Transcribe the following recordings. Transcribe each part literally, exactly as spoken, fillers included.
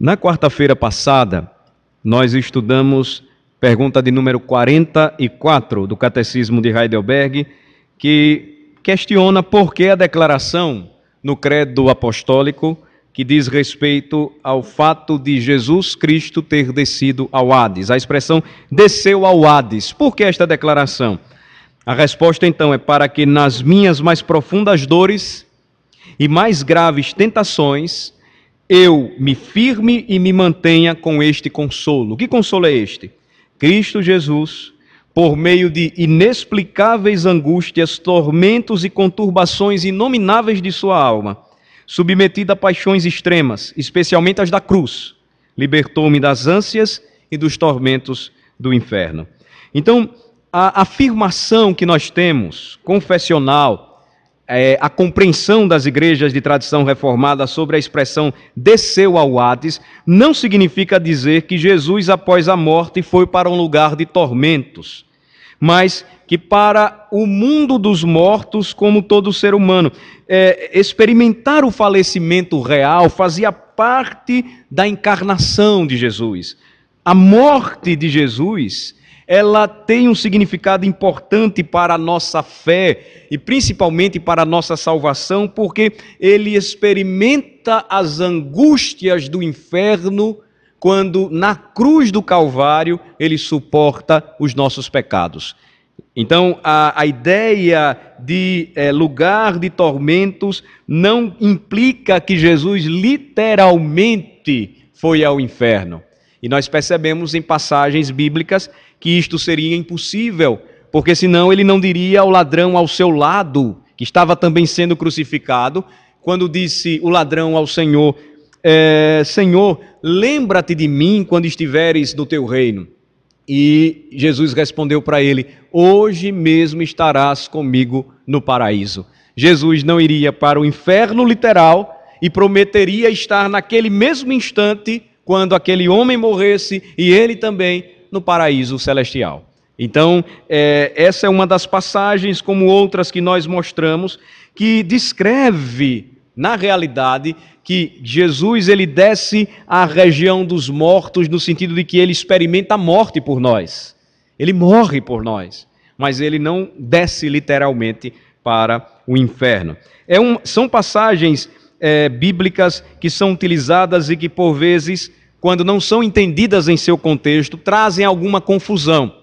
Na quarta-feira passada, nós estudamos pergunta de número quarenta e quatro do Catecismo de Heidelberg, que questiona por que a declaração no Credo Apostólico que diz respeito ao fato de Jesus Cristo ter descido ao Hades. A expressão desceu ao Hades. Por que esta declaração? A resposta então é para que nas minhas mais profundas dores e mais graves tentações eu me firme e me mantenha com este consolo. Que consolo é este? Cristo Jesus, por meio de inexplicáveis angústias, tormentos e conturbações inomináveis de sua alma, submetida a paixões extremas, especialmente as da cruz, libertou-me das ânsias e dos tormentos do inferno. Então, a afirmação que nós temos, confessional, é, a compreensão das igrejas de tradição reformada sobre a expressão desceu ao Hades, não significa dizer que Jesus, após a morte, foi para um lugar de tormentos, mas que para o mundo dos mortos, como todo ser humano, é, experimentar o falecimento real fazia parte da encarnação de Jesus. A morte de Jesus, ela tem um significado importante para a nossa fé e principalmente para a nossa salvação, porque ele experimenta as angústias do inferno quando na cruz do Calvário ele suporta os nossos pecados. Então, a, a ideia de é, lugar de tormentos não implica que Jesus literalmente foi ao inferno. E nós percebemos em passagens bíblicas que isto seria impossível, porque senão ele não diria ao ladrão ao seu lado, que estava também sendo crucificado, quando disse o ladrão ao Senhor, é, Senhor, lembra-te de mim quando estiveres no teu reino. E Jesus respondeu para ele, hoje mesmo estarás comigo no paraíso. Jesus não iria para o inferno literal e prometeria estar naquele mesmo instante quando aquele homem morresse e ele também no paraíso celestial. Então, é, essa é uma das passagens, como outras que nós mostramos, que descreve, na realidade, que Jesus ele desce à região dos mortos, no sentido de que ele experimenta a morte por nós. Ele morre por nós, mas ele não desce literalmente para o inferno. É um, são passagens é, bíblicas que são utilizadas e que, por vezes, quando não são entendidas em seu contexto, trazem alguma confusão,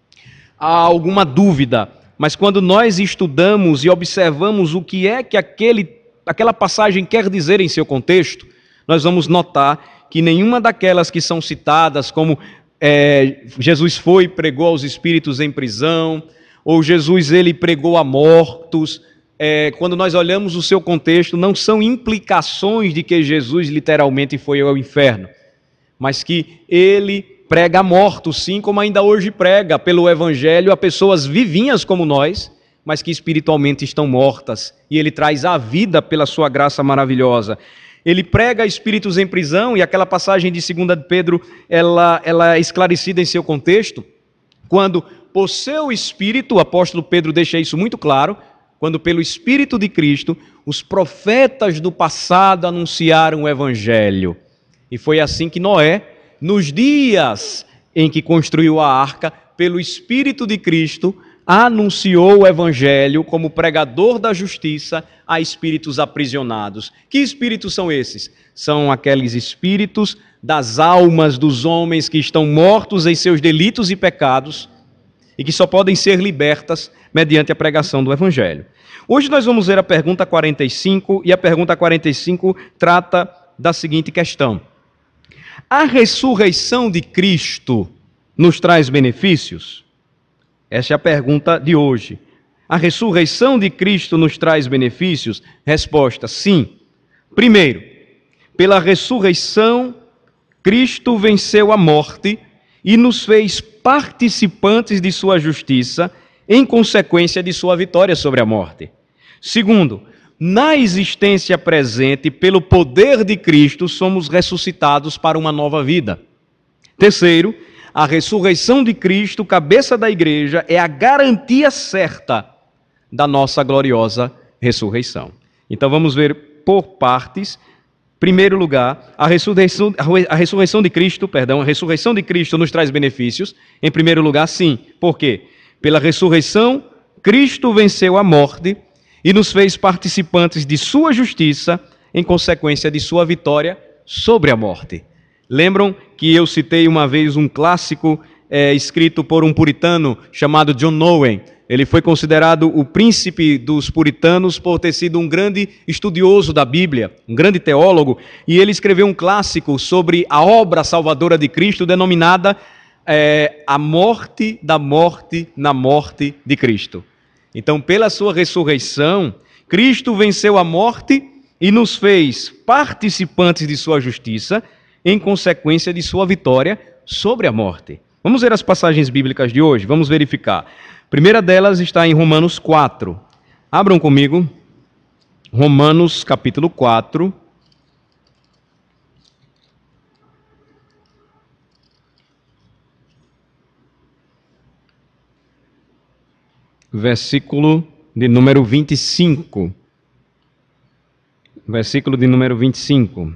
alguma dúvida. Mas quando nós estudamos e observamos o que é que aquele, aquela passagem quer dizer em seu contexto, nós vamos notar que nenhuma daquelas que são citadas, como é, Jesus foi e pregou aos espíritos em prisão, ou Jesus ele pregou a mortos, é, quando nós olhamos o seu contexto, não são implicações de que Jesus literalmente foi ao inferno, mas que ele prega a mortos, sim, como ainda hoje prega pelo Evangelho a pessoas vivinhas como nós, mas que espiritualmente estão mortas, e ele traz a vida pela sua graça maravilhosa. Ele prega espíritos em prisão, e aquela passagem de segunda de Pedro, ela, ela é esclarecida em seu contexto, quando por seu Espírito, o apóstolo Pedro deixa isso muito claro, quando pelo Espírito de Cristo, os profetas do passado anunciaram o Evangelho. E foi assim que Noé, nos dias em que construiu a arca, pelo Espírito de Cristo, anunciou o Evangelho como pregador da justiça a espíritos aprisionados. Que espíritos são esses? São aqueles espíritos das almas dos homens que estão mortos em seus delitos e pecados e que só podem ser libertas mediante a pregação do Evangelho. Hoje nós vamos ver a pergunta quarenta e cinco, e a pergunta quarenta e cinco trata da seguinte questão. A ressurreição de Cristo nos traz benefícios? Essa é a pergunta de hoje. A ressurreição de Cristo nos traz benefícios? Resposta, sim. Primeiro, pela ressurreição, Cristo venceu a morte e nos fez participantes de sua justiça em consequência de sua vitória sobre a morte. Segundo, na existência presente, pelo poder de Cristo, somos ressuscitados para uma nova vida. Terceiro, a ressurreição de Cristo, cabeça da igreja, é a garantia certa da nossa gloriosa ressurreição. Então vamos ver por partes Primeiro lugar, a ressurreição, a ressurreição de Cristo, perdão, a ressurreição de Cristo nos traz benefícios. Em primeiro lugar, sim. Por quê? Pela ressurreição, Cristo venceu a morte e nos fez participantes de sua justiça, em consequência de sua vitória sobre a morte. Lembram que eu citei uma vez um clássico é, escrito por um puritano chamado John Owen? Ele foi considerado o príncipe dos puritanos por ter sido um grande estudioso da Bíblia, um grande teólogo, e ele escreveu um clássico sobre a obra salvadora de Cristo, denominada é, A Morte da Morte na Morte de Cristo. Então, pela sua ressurreição, Cristo venceu a morte e nos fez participantes de sua justiça, em consequência de sua vitória sobre a morte. Vamos ver as passagens bíblicas de hoje, vamos verificar. A primeira delas está em Romanos quatro. Abram comigo, Romanos capítulo quatro. Versículo de número vinte e cinco. Versículo de número vinte e cinco.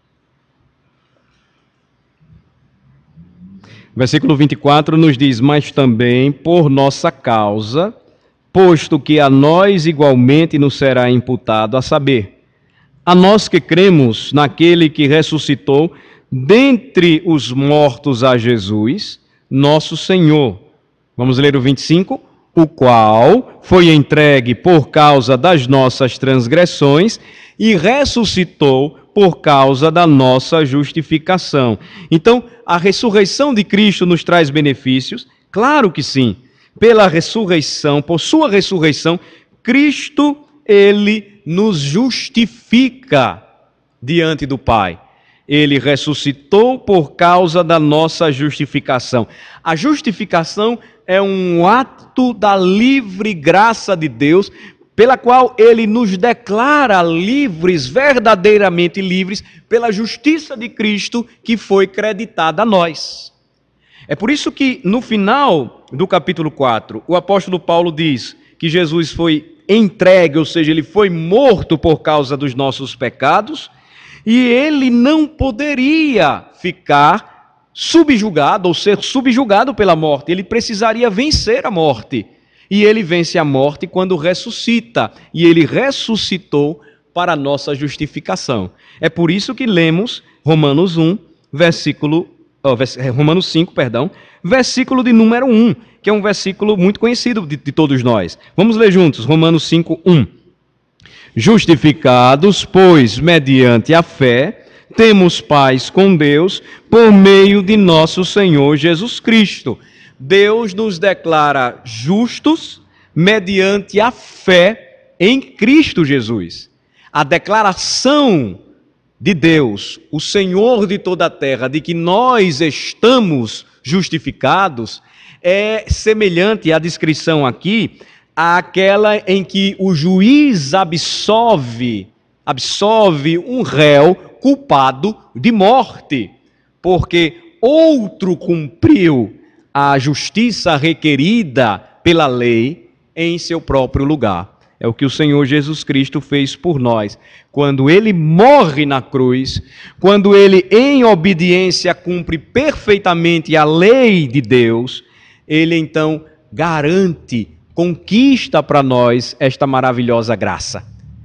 Versículo vinte e quatro nos diz: mas também por nossa causa, posto que a nós igualmente nos será imputado, a saber, a nós que cremos naquele que ressuscitou dentre os mortos a Jesus, nosso Senhor. Vamos ler o vinte e cinco. O qual foi entregue por causa das nossas transgressões e ressuscitou por causa da nossa justificação. Então, a ressurreição de Cristo nos traz benefícios? Claro que sim. Pela ressurreição, por sua ressurreição, Cristo, ele nos justifica diante do Pai. Ele ressuscitou por causa da nossa justificação. A justificação é um ato da livre graça de Deus, pela qual ele nos declara livres, verdadeiramente livres, pela justiça de Cristo que foi creditada a nós. É por isso que no final do capítulo quatro, o apóstolo Paulo diz que Jesus foi entregue, ou seja, ele foi morto por causa dos nossos pecados, e ele não poderia ficar subjugado ou ser subjugado pela morte, ele precisaria vencer a morte. E ele vence a morte quando ressuscita, e ele ressuscitou para a nossa justificação. É por isso que lemos Romanos um, versículo, oh, Romanos cinco, perdão, versículo de número um, que é um versículo muito conhecido de, de todos nós. Vamos ler juntos, Romanos cinco, um. Justificados, pois, mediante a fé, temos paz com Deus por meio de nosso Senhor Jesus Cristo. Deus nos declara justos mediante a fé em Cristo Jesus. A declaração de Deus, o Senhor de toda a terra, de que nós estamos justificados, é semelhante à descrição aqui àquela em que o juiz absolve, absolve um réu culpado de morte, porque outro cumpriu a justiça requerida pela lei em seu próprio lugar. É o que o Senhor Jesus Cristo fez por nós. Quando ele morre na cruz, quando ele em obediência cumpre perfeitamente a lei de Deus, ele então garante, conquista para nós esta maravilhosa graça.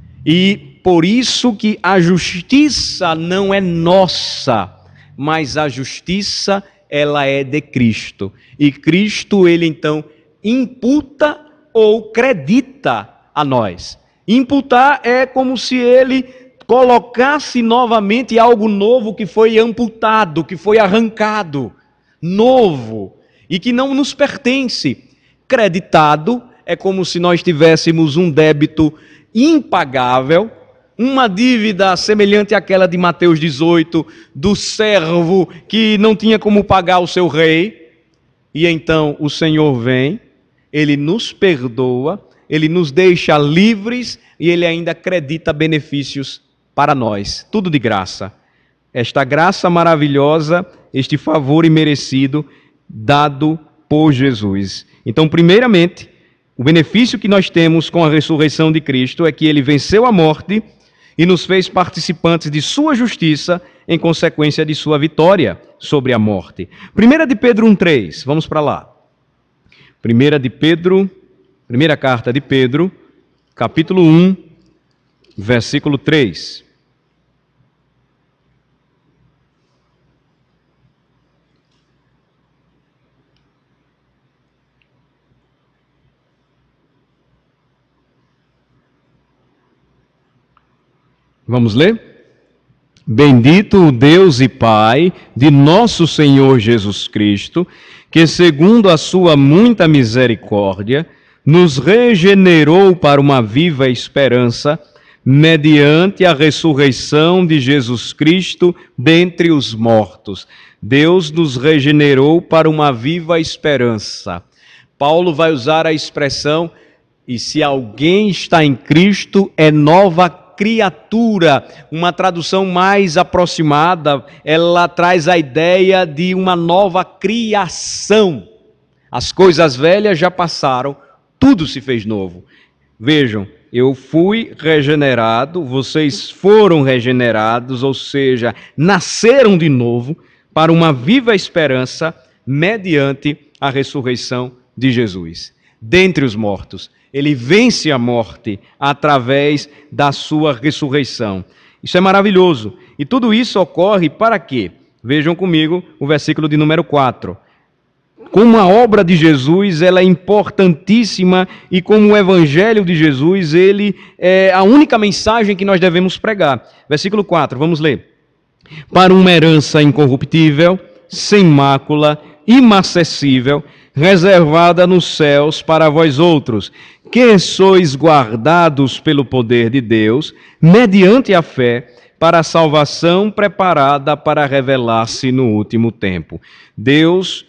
E por isso que a justiça não é nossa, mas a justiça ela é de Cristo. E Cristo, ele então imputa ou credita a nós. Imputar é como se ele colocasse novamente algo novo que foi amputado, que foi arrancado, novo, e que não nos pertence. Creditado é como se nós tivéssemos um débito impagável, uma dívida semelhante àquela de Mateus dezoito, do servo que não tinha como pagar o seu rei, e então o Senhor vem, ele nos perdoa, ele nos deixa livres e ele ainda acredita benefícios para nós, tudo de graça. Esta graça maravilhosa, este favor imerecido, dado por Jesus. Então, primeiramente, o benefício que nós temos com a ressurreição de Cristo é que ele venceu a morte e nos fez participantes de sua justiça em consequência de sua vitória sobre a morte. Primeira de Pedro um, três, vamos para lá. Primeira de Pedro, primeira carta de Pedro, capítulo um, versículo três. Vamos ler? Bendito o Deus e Pai de nosso Senhor Jesus Cristo, que segundo a sua muita misericórdia, nos regenerou para uma viva esperança, mediante a ressurreição de Jesus Cristo dentre os mortos. Deus nos regenerou para uma viva esperança. Paulo vai usar a expressão, e se alguém está em Cristo, é nova criatura. Uma tradução mais aproximada, ela traz a ideia de uma nova criação. As coisas velhas já passaram, tudo se fez novo. Vejam, eu fui regenerado, vocês foram regenerados, ou seja, nasceram de novo para uma viva esperança mediante a ressurreição de Jesus. Dentre os mortos, ele vence a morte através da sua ressurreição. Isso é maravilhoso. E tudo isso ocorre para quê? Vejam comigo o versículo de número quatro. Como a obra de Jesus, ela é importantíssima, e como o evangelho de Jesus, ele é a única mensagem que nós devemos pregar. Versículo quatro, vamos ler. Para uma herança incorruptível, sem mácula, imacessível, reservada nos céus para vós outros, que sois guardados pelo poder de Deus, mediante a fé, para a salvação preparada para revelar-se no último tempo. Deus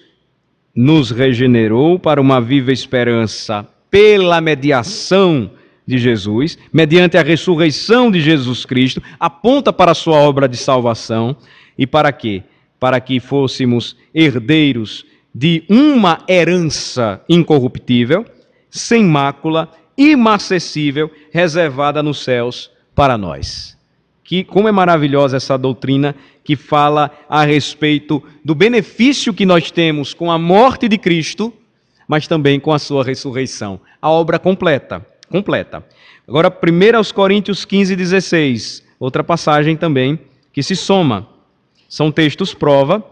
nos regenerou para uma viva esperança pela mediação de Jesus, mediante a ressurreição de Jesus Cristo, aponta para a sua obra de salvação. E para quê? Para que fôssemos herdeiros de uma herança incorruptível, sem mácula, imacessível, reservada nos céus para nós. Que, como é maravilhosa essa doutrina que fala a respeito do benefício que nós temos com a morte de Cristo, mas também com a sua ressurreição. A obra completa, completa. Agora, primeiro aos Coríntios quinze, dezesseis, outra passagem também que se soma. São textos prova,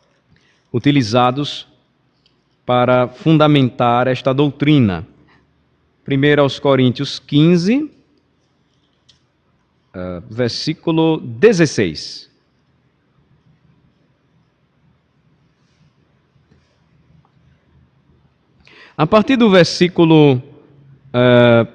utilizados para fundamentar esta doutrina. primeiro aos Coríntios quinze, uh, versículo dezesseis. A partir do versículo uh,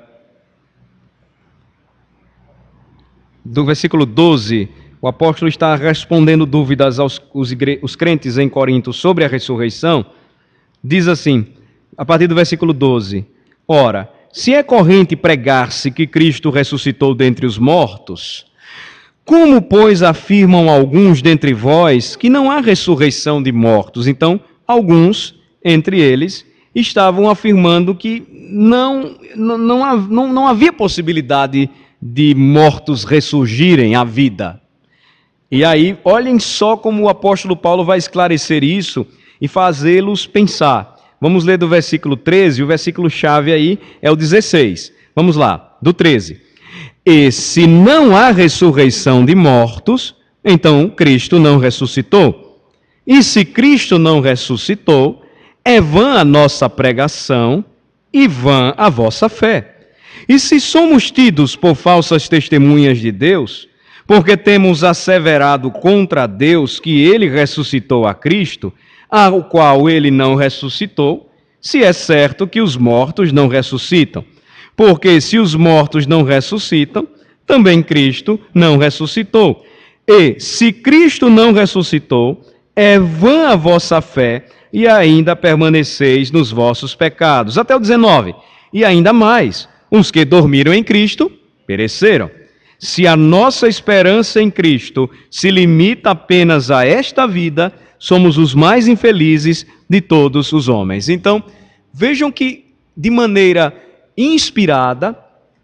do versículo doze, o apóstolo está respondendo dúvidas aos os, igre, os crentes em Corinto sobre a ressurreição. Diz assim, a partir do versículo doze, ora, se é corrente pregar-se que Cristo ressuscitou dentre os mortos, como, pois, afirmam alguns dentre vós que não há ressurreição de mortos? Então, alguns, entre eles, estavam afirmando que não, não, não, não, não havia possibilidade de mortos ressurgirem à vida. E aí, olhem só como o apóstolo Paulo vai esclarecer isso e fazê-los pensar. Vamos ler do versículo treze, o versículo-chave aí é o dezesseis. Vamos lá, do treze. E se não há ressurreição de mortos, então Cristo não ressuscitou. E se Cristo não ressuscitou, é vã a nossa pregação e vã a vossa fé. E se somos tidos por falsas testemunhas de Deus, porque temos asseverado contra Deus que ele ressuscitou a Cristo, ao qual ele não ressuscitou, se é certo que os mortos não ressuscitam. Porque se os mortos não ressuscitam, também Cristo não ressuscitou. E se Cristo não ressuscitou, é vã a vossa fé e ainda permaneceis nos vossos pecados. Até o dezenove. E ainda mais, os que dormiram em Cristo pereceram. Se a nossa esperança em Cristo se limita apenas a esta vida, somos os mais infelizes de todos os homens. Então, vejam que, de maneira inspirada,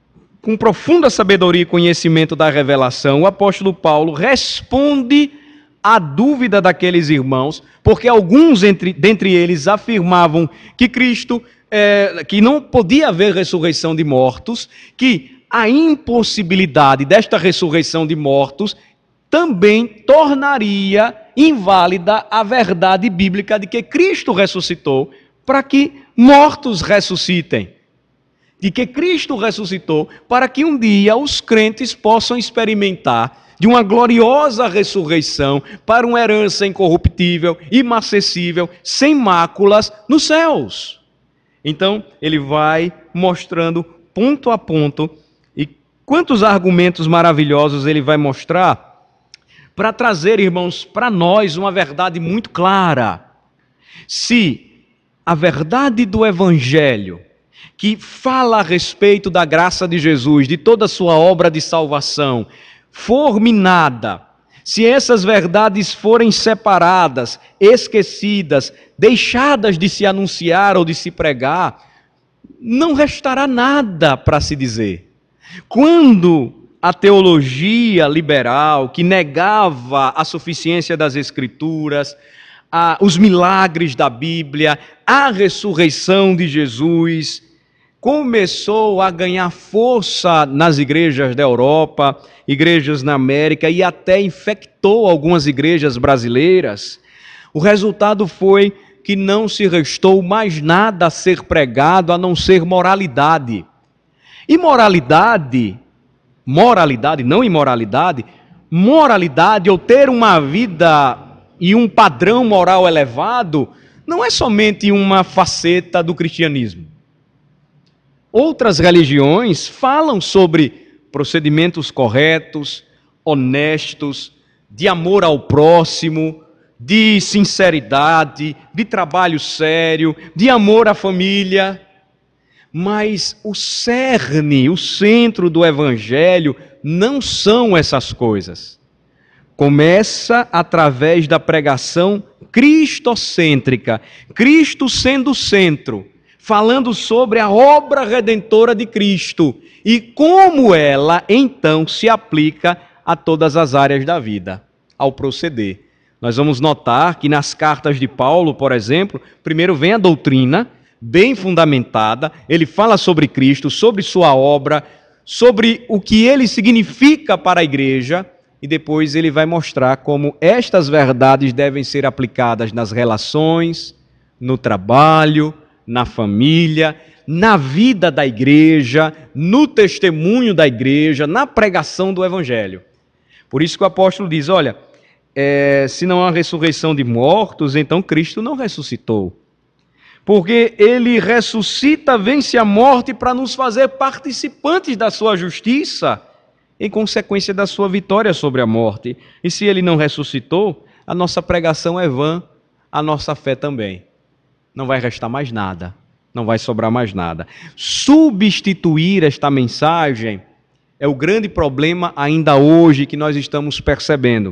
com profunda sabedoria e conhecimento da revelação, o apóstolo Paulo responde à dúvida daqueles irmãos, porque alguns entre, dentre eles afirmavam que Cristo, é, que não podia haver ressurreição de mortos, que a impossibilidade desta ressurreição de mortos também tornaria inválida a verdade bíblica de que Cristo ressuscitou para que mortos ressuscitem. De que Cristo ressuscitou para que um dia os crentes possam experimentar de uma gloriosa ressurreição para uma herança incorruptível, imacessível, sem máculas nos céus. Então, ele vai mostrando ponto a ponto, e quantos argumentos maravilhosos ele vai mostrar para trazer, irmãos, para nós uma verdade muito clara. Se a verdade do Evangelho, que fala a respeito da graça de Jesus, de toda a sua obra de salvação, for minada, se essas verdades forem separadas, esquecidas, deixadas de se anunciar ou de se pregar, não restará nada para se dizer. Quando a teologia liberal, que negava a suficiência das Escrituras, a, os milagres da Bíblia, a ressurreição de Jesus, começou a ganhar força nas igrejas da Europa, igrejas na América e até infectou algumas igrejas brasileiras, o resultado foi que não se restou mais nada a ser pregado a não ser moralidade. E moralidade, moralidade, não imoralidade, moralidade ou ter uma vida e um padrão moral elevado não é somente uma faceta do cristianismo. Outras religiões falam sobre procedimentos corretos, honestos, de amor ao próximo, de sinceridade, de trabalho sério, de amor à família. Mas o cerne, o centro do Evangelho não são essas coisas. Começa através da pregação cristocêntrica, Cristo sendo o centro, falando sobre a obra redentora de Cristo e como ela, então, se aplica a todas as áreas da vida, ao proceder. Nós vamos notar que nas cartas de Paulo, por exemplo, primeiro vem a doutrina, bem fundamentada, ele fala sobre Cristo, sobre sua obra, sobre o que ele significa para a igreja, e depois ele vai mostrar como estas verdades devem ser aplicadas nas relações, no trabalho, na família, na vida da igreja, no testemunho da igreja, na pregação do Evangelho. Por isso que o apóstolo diz, olha, é, se não há ressurreição de mortos, então Cristo não ressuscitou. Porque ele ressuscita, vence a morte para nos fazer participantes da sua justiça, em consequência da sua vitória sobre a morte. E se ele não ressuscitou, a nossa pregação é vã, a nossa fé também. Não vai restar mais nada, não vai sobrar mais nada. Substituir esta mensagem é o grande problema ainda hoje que nós estamos percebendo.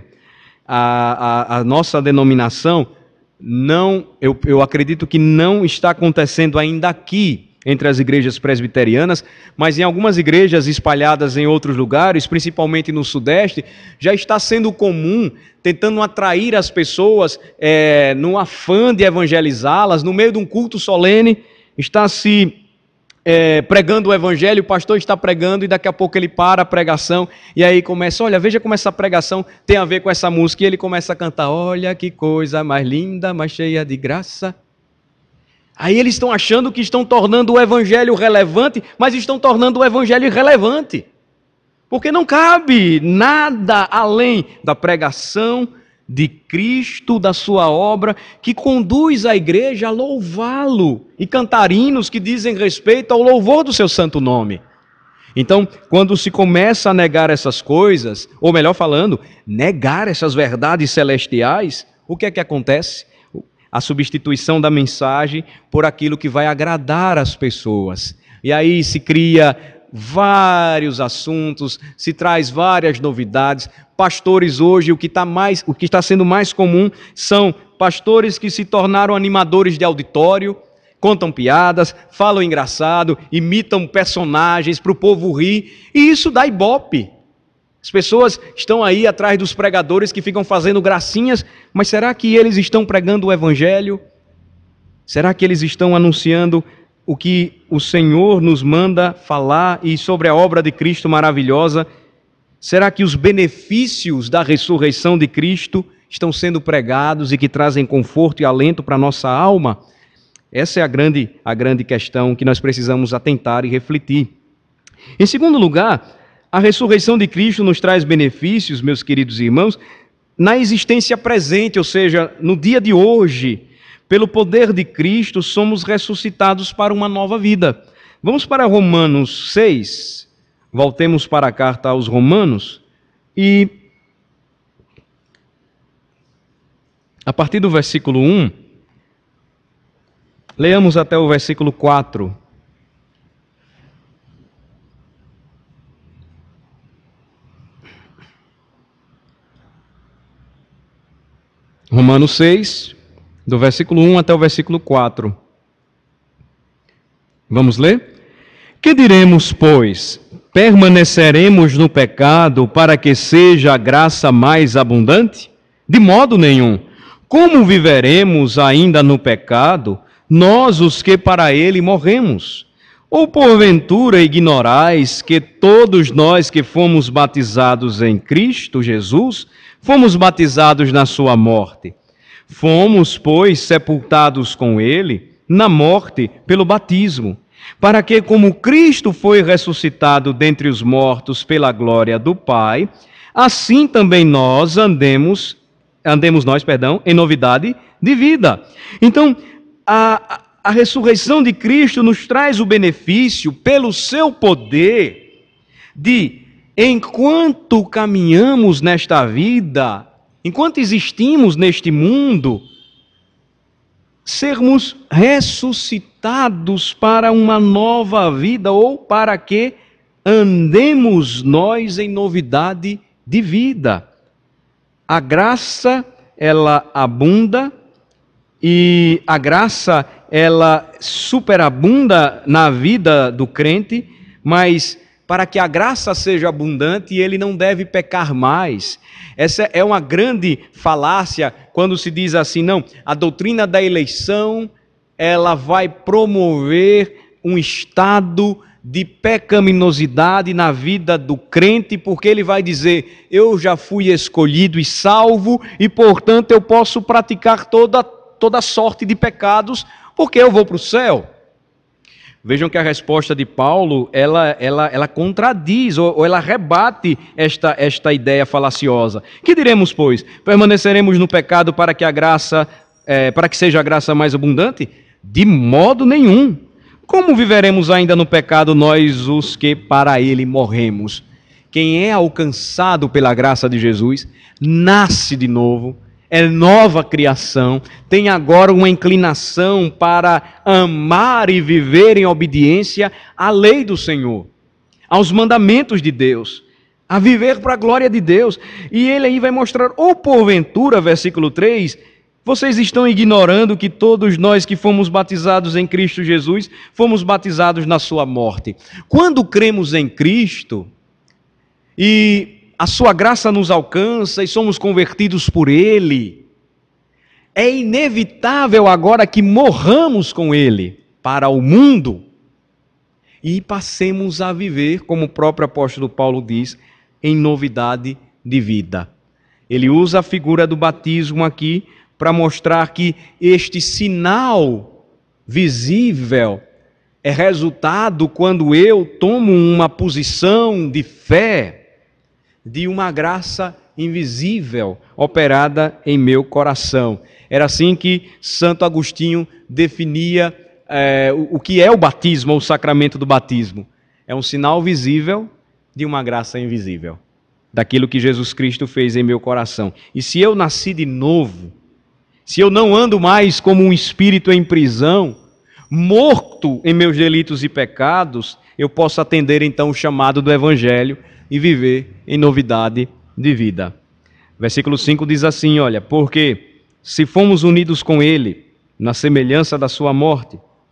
A, a, a nossa denominação, não, eu, eu acredito que não está acontecendo ainda aqui, entre as igrejas presbiterianas, mas em algumas igrejas espalhadas em outros lugares, principalmente no Sudeste, já está sendo comum, tentando atrair as pessoas, é, no afã de evangelizá-las, no meio de um culto solene, está se é, pregando o evangelho, o pastor está pregando e daqui a pouco ele para a pregação e aí começa, olha, veja como essa pregação tem a ver com essa música, e ele começa a cantar, olha que coisa mais linda, mais cheia de graça. Aí eles estão achando que estão tornando o evangelho relevante, mas estão tornando o evangelho irrelevante. Porque não cabe nada além da pregação de Cristo, da sua obra, que conduz a igreja a louvá-lo. E cantar hinos que dizem respeito ao louvor do seu santo nome. Então, quando se começa a negar essas coisas, ou melhor falando, negar essas verdades celestiais, o que é que acontece? A substituição da mensagem por aquilo que vai agradar as pessoas. E aí se cria vários assuntos, se traz várias novidades. Pastores hoje, o que está mais, o que está sendo mais comum são pastores que se tornaram animadores de auditório, contam piadas, falam engraçado, imitam personagens para o povo rir, e isso dá ibope. As pessoas estão aí atrás dos pregadores que ficam fazendo gracinhas, mas será que eles estão pregando o Evangelho? Será que eles estão anunciando o que o Senhor nos manda falar e sobre a obra de Cristo maravilhosa? Será que os benefícios da ressurreição de Cristo estão sendo pregados e que trazem conforto e alento para a nossa alma? Essa é a grande, a grande questão que nós precisamos atentar e refletir. Em segundo lugar, a ressurreição de Cristo nos traz benefícios, meus queridos irmãos, na existência presente, ou seja, no dia de hoje. Pelo poder de Cristo, somos ressuscitados para uma nova vida. Vamos para Romanos seis, voltemos para a carta aos Romanos, e a partir do versículo um, leamos até o versículo quatro. Romanos seis, do versículo um até o versículo quatro. Vamos ler? Que diremos, pois? Permaneceremos no pecado para que seja a graça mais abundante? De modo nenhum. Como viveremos ainda no pecado, nós os que para ele morremos? Ou porventura ignorais que todos nós que fomos batizados em Cristo Jesus, fomos batizados na sua morte? Fomos, pois, sepultados com ele na morte pelo batismo, para que, como Cristo foi ressuscitado dentre os mortos pela glória do Pai, assim também nós andemos, andemos nós, perdão, em novidade de vida. Então, a, a ressurreição de Cristo nos traz o benefício, pelo seu poder, de, enquanto caminhamos nesta vida, enquanto existimos neste mundo, sermos ressuscitados para uma nova vida, ou para que andemos nós em novidade de vida. A graça, ela abunda, e a graça, ela superabunda na vida do crente, mas para que a graça seja abundante, ele não deve pecar mais. Essa é uma grande falácia quando se diz assim, não, a doutrina da eleição, ela vai promover um estado de pecaminosidade na vida do crente, porque ele vai dizer, eu já fui escolhido e salvo, e portanto eu posso praticar toda, toda sorte de pecados, porque eu vou para o céu. Vejam que a resposta de Paulo, ela, ela, ela contradiz, ou, ou ela rebate esta, esta ideia falaciosa. Que diremos, pois? Permaneceremos no pecado para que a graça, é, para que seja a graça mais abundante? De modo nenhum. Como viveremos ainda no pecado nós os que para ele morremos? Quem é alcançado pela graça de Jesus, nasce de novo, é nova criação, tem agora uma inclinação para amar e viver em obediência à lei do Senhor, aos mandamentos de Deus, a viver para a glória de Deus. E ele aí vai mostrar, ou porventura, versículo três, vocês estão ignorando que todos nós que fomos batizados em Cristo Jesus, fomos batizados na sua morte. Quando cremos em Cristo, e a sua graça nos alcança e somos convertidos por Ele, é inevitável agora que morramos com Ele para o mundo e passemos a viver, como o próprio apóstolo Paulo diz, em novidade de vida. Ele usa a figura do batismo aqui para mostrar que este sinal visível é resultado quando eu tomo uma posição de fé, de uma graça invisível operada em meu coração. Era assim que Santo Agostinho definia é, o, o que é o batismo, ou o sacramento do batismo. É um sinal visível de uma graça invisível, daquilo que Jesus Cristo fez em meu coração. E se eu nasci de novo, se eu não ando mais como um espírito em prisão, morto em meus delitos e pecados, eu posso atender então o chamado do Evangelho e viver em novidade de vida. Versículo cinco diz assim, olha, porque se fomos unidos com Ele na semelhança da sua morte,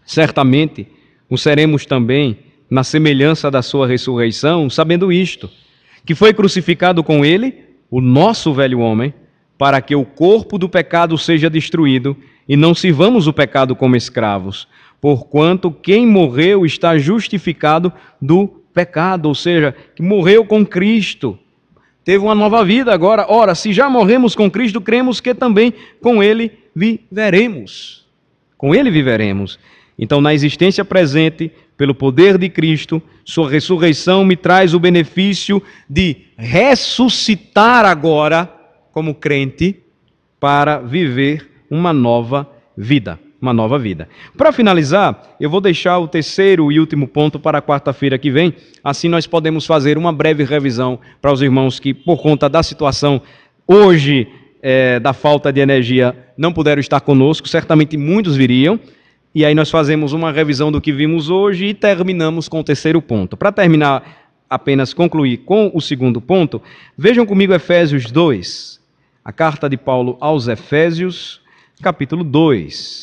certamente o seremos também na semelhança da sua ressurreição, sabendo isto, que foi crucificado com ele o nosso velho homem, para que o corpo do pecado seja destruído e não sirvamos o pecado como escravos, porquanto quem morreu está justificado do pecado, ou seja, que morreu com Cristo, teve uma nova vida agora. Ora, se já morremos com Cristo, cremos que também com ele viveremos. Com ele viveremos. Então, na existência presente, pelo poder de Cristo, sua ressurreição me traz o benefício de ressuscitar agora, como crente, para viver uma nova vida. Uma nova vida. Para finalizar, eu vou deixar o terceiro e último ponto para a quarta-feira que vem, assim nós podemos fazer uma breve revisão para os irmãos que, por conta da situação hoje, é, da falta de energia, não puderam estar conosco, certamente muitos viriam, e aí nós fazemos uma revisão do que vimos hoje e terminamos com o terceiro ponto. Para terminar, apenas concluir com o segundo ponto, vejam comigo Efésios dois, a carta de Paulo aos Efésios, capítulo dois.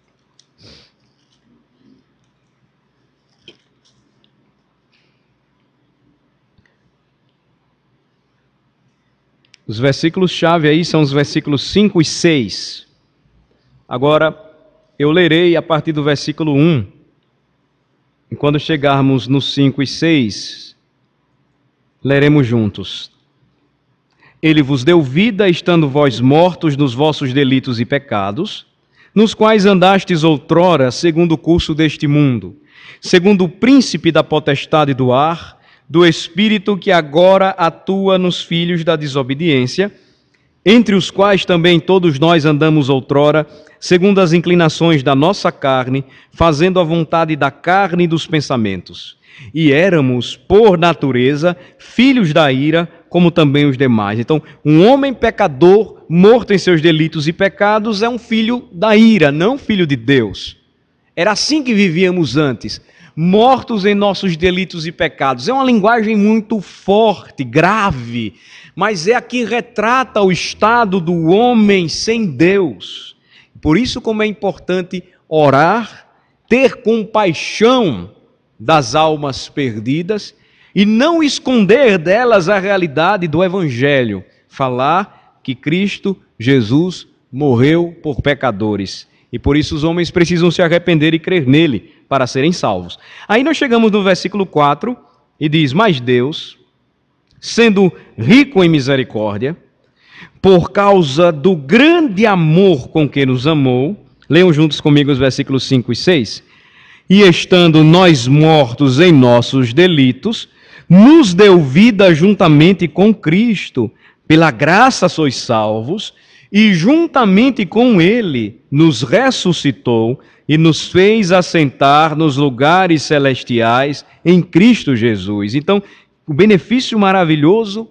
Os versículos-chave aí são os versículos cinco e seis. Agora, eu lerei a partir do versículo um. E quando chegarmos no cinco e seis, leremos juntos. Ele vos deu vida, estando vós mortos nos vossos delitos e pecados, nos quais andastes outrora, segundo o curso deste mundo, segundo o príncipe da potestade do ar, do Espírito que agora atua nos filhos da desobediência, entre os quais também todos nós andamos outrora, segundo as inclinações da nossa carne, fazendo a vontade da carne e dos pensamentos. E éramos, por natureza, filhos da ira, como também os demais. Então, um homem pecador, morto em seus delitos e pecados, é um filho da ira, não filho de Deus. Era assim que vivíamos antes, mortos em nossos delitos e pecados. É uma linguagem muito forte, grave, mas é a que retrata o estado do homem sem Deus. Por isso, como é importante orar, ter compaixão das almas perdidas e não esconder delas a realidade do Evangelho. Falar que Cristo Jesus morreu por pecadores. E por isso os homens precisam se arrepender e crer nele para serem salvos. Aí nós chegamos no versículo quatro e diz: mas Deus, sendo rico em misericórdia, por causa do grande amor com que nos amou, leiam juntos comigo os versículos cinco e seis, e estando nós mortos em nossos delitos, nos deu vida juntamente com Cristo, pela graça sois salvos, e juntamente com ele nos ressuscitou e nos fez assentar nos lugares celestiais em Cristo Jesus. Então, o benefício maravilhoso,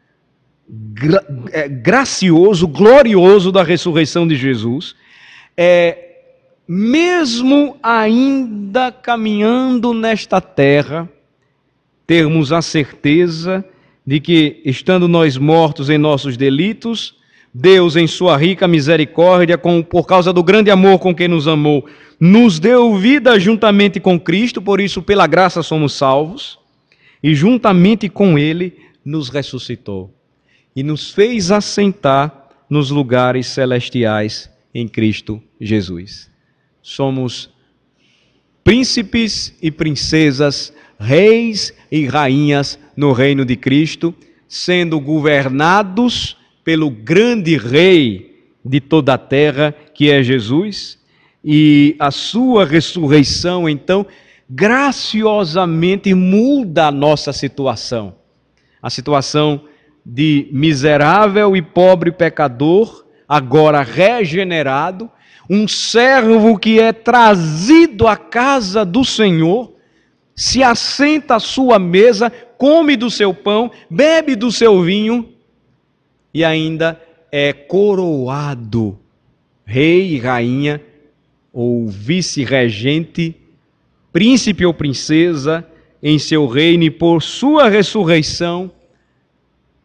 gra- é, gracioso, glorioso da ressurreição de Jesus é, mesmo ainda caminhando nesta terra, termos a certeza de que, estando nós mortos em nossos delitos, Deus, em sua rica misericórdia, com, por causa do grande amor com que nos amou, nos deu vida juntamente com Cristo, por isso, pela graça, somos salvos, e juntamente com Ele nos ressuscitou, e nos fez assentar nos lugares celestiais em Cristo Jesus. Somos príncipes e princesas, reis e rainhas no reino de Cristo, sendo governados pelo grande rei de toda a terra, que é Jesus, e a sua ressurreição, então, graciosamente muda a nossa situação. A situação de miserável e pobre pecador, agora regenerado, um servo que é trazido à casa do Senhor, se assenta à sua mesa, come do seu pão, bebe do seu vinho, e ainda é coroado rei e rainha, ou vice-regente, príncipe ou princesa em seu reino, e por sua ressurreição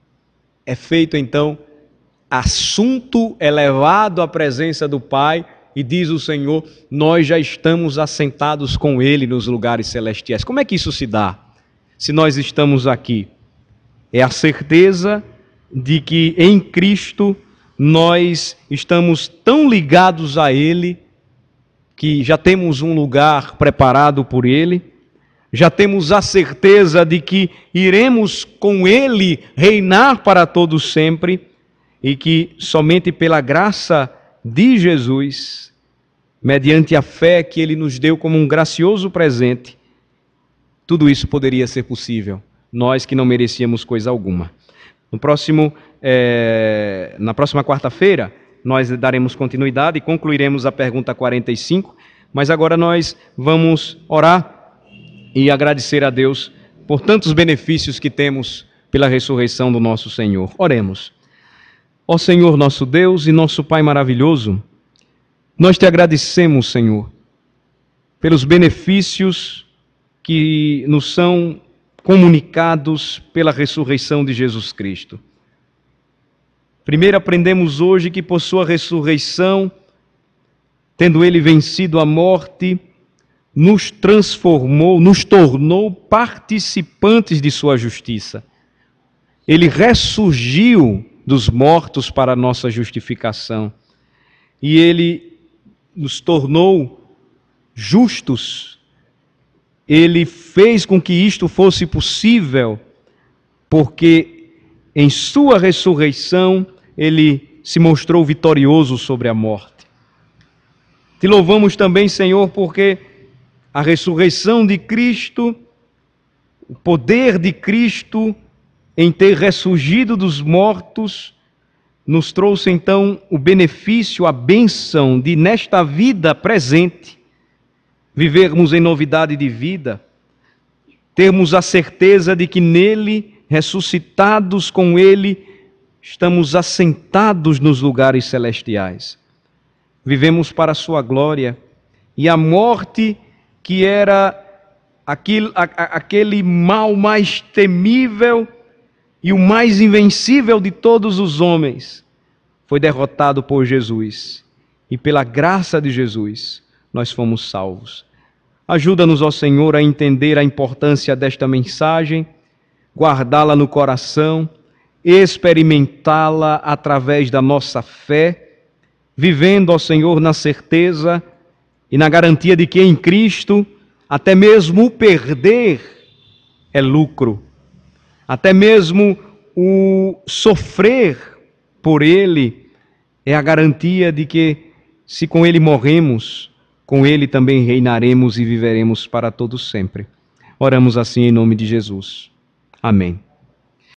é feito então assunto elevado à presença do Pai, e diz o Senhor, nós já estamos assentados com Ele nos lugares celestiais. Como é que isso se dá? Se nós estamos aqui, é a certeza de que em Cristo nós estamos tão ligados a Ele, que já temos um lugar preparado por Ele, já temos a certeza de que iremos com Ele reinar para todos sempre, e que somente pela graça de Jesus, mediante a fé que Ele nos deu como um gracioso presente, tudo isso poderia ser possível, nós que não merecíamos coisa alguma. No próximo, é, na próxima quarta-feira, nós daremos continuidade e concluiremos a pergunta quarenta e cinco, mas agora nós vamos orar e agradecer a Deus por tantos benefícios que temos pela ressurreição do nosso Senhor. Oremos. Ó Senhor nosso Deus e nosso Pai maravilhoso, nós te agradecemos, Senhor, pelos benefícios que nos são comunicados pela ressurreição de Jesus Cristo. Primeiro aprendemos hoje que por sua ressurreição, tendo Ele vencido a morte, nos transformou, nos tornou participantes de sua justiça. Ele ressurgiu dos mortos para a nossa justificação. E Ele nos tornou justos. Ele fez com que isto fosse possível, porque em sua ressurreição Ele se mostrou vitorioso sobre a morte. Te louvamos também, Senhor, porque a ressurreição de Cristo, o poder de Cristo em ter ressurgido dos mortos, nos trouxe então o benefício, a bênção de nesta vida presente, vivermos em novidade de vida, termos a certeza de que nele, ressuscitados com Ele, estamos assentados nos lugares celestiais. Vivemos para a sua glória, e a morte, que era aquele, a, aquele mal mais temível e o mais invencível de todos os homens, foi derrotado por Jesus. E pela graça de Jesus, nós fomos salvos. Ajuda-nos, ó Senhor, a entender a importância desta mensagem, guardá-la no coração, experimentá-la através da nossa fé, vivendo, ó Senhor, na certeza e na garantia de que em Cristo, até mesmo o perder é lucro. Até mesmo o sofrer por Ele é a garantia de que, se com Ele morremos, com Ele também reinaremos e viveremos para todos sempre. Oramos assim em nome de Jesus. Amém.